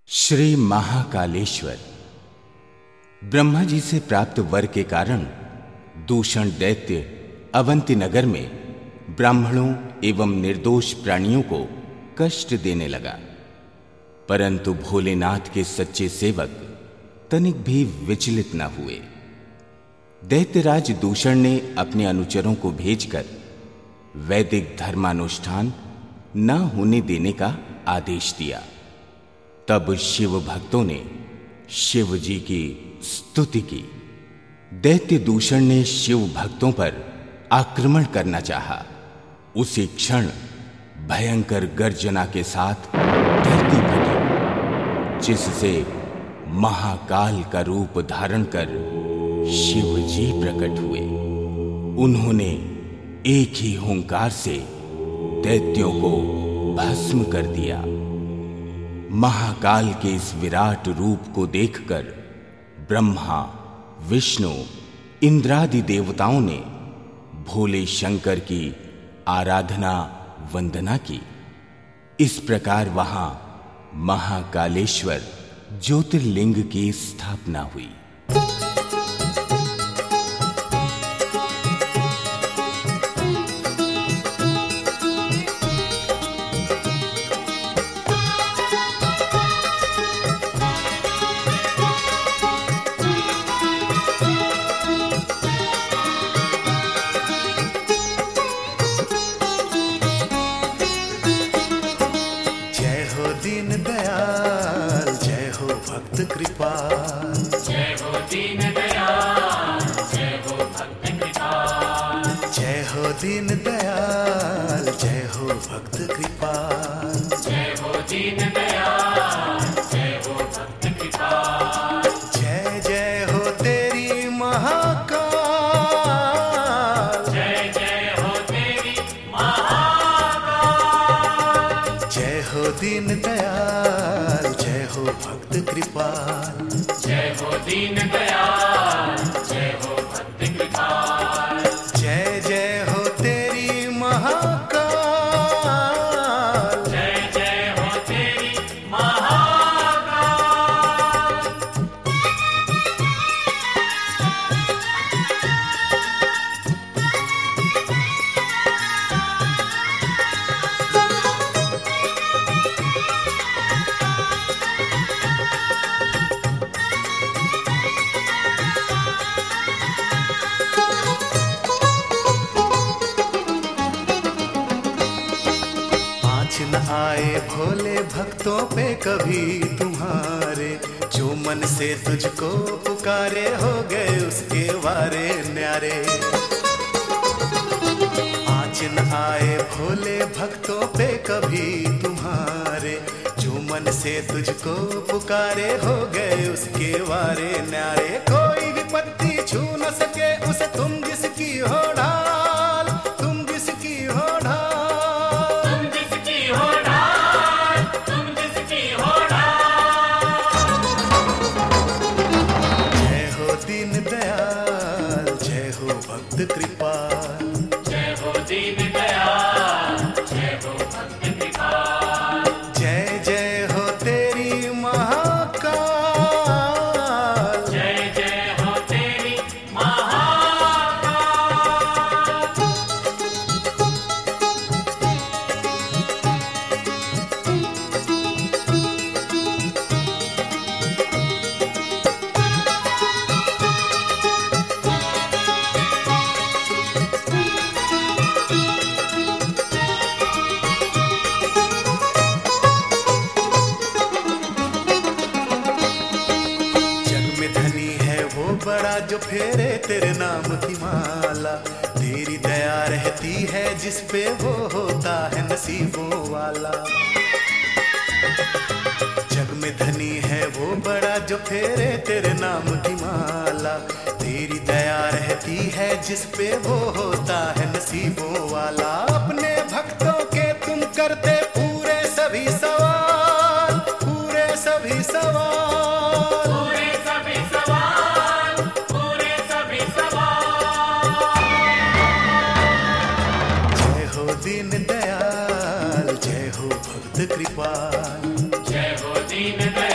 श्री महाकालेश्वर ब्रह्मा जी से प्राप्त वर के कारण दूषण दैत्य अवंती नगर में ब्राह्मणों एवं निर्दोष प्राणियों को कष्ट देने लगा, परंतु भोलेनाथ के सच्चे सेवक तनिक भी विचलित न हुए। दैत्यराज दूषण ने अपने अनुचरों को भेजकर वैदिक धर्मानुष्ठान न होने देने का आदेश दिया। तब शिव भक्तों ने शिव जी की स्तुति की। दैत्य दूषण ने शिव भक्तों पर आक्रमण करना चाहा। उसी क्षण भयंकर गर्जना के साथ धरती फटी, जिससे महाकाल का रूप धारण कर शिव जी प्रकट हुए। उन्होंने एक ही हुंकार से दैत्यों को भस्म कर दिया। महाकाल के इस विराट रूप को देखकर ब्रह्मा, विष्णु, इंद्रादि देवताओं ने भोले शंकर की आराधना वंदना की। इस प्रकार वहां महाकालेश्वर ज्योतिर्लिंग की स्थापना हुई। दीन दयाल जय हो भक्त कृपाल, जय हो दीन दयाल जय हो भक्त कृपाल, जय हो दीन दयाल जय हो भक्त कृपाल, जय हो दीन दयाल जय हो भक्त कृपाल। जय जय हो तेरी महाकाल, जय जय हो तेरी महाकाल, जय हो दीन दयाल जय हो भक्त कृपाल, जय हो दीन दयाल जय हो भक्त कृपाल। जय जय हो तेरी महाकाल, जय जय हो तेरी महाकाल। न आए भोले भक्तों पे कभी तुम्हारे, जो मन से तुझको पुकारे हो गए उसके वारे न्यारे। आँच न आए भोले भक्तों पे कभी तुम्हारे, जो मन से तुझको पुकारे हो गए उसके वारे न्यारे। कोई विपत्ति छू न सके उसे तुम जिसकी हो ढाल, तुम जिसकी हो ढाल, दीन दयाल जय हो भक्त कृपाल, जय हो दीन दयाल जय हो भक्त कृपाल। जय जय हो तेरी महाकाल, जय जय हो तेरी महाकाल। बड़ा जो फेरे तेरे नाम की माला, तेरी दया रहती है जिस पे वो होता है नसीबों वाला। जग में धनी है वो बड़ा जो फेरे तेरे नाम की माला, तेरी दया रहती है जिस पे वो होता है नसीबों वाला। अपने भक्तों के तुम करते पूरे सभी सवाल, पूरे सभी सवाल, दीन दयाल जय हो भक्त कृपाल, जय हो दीन दयाल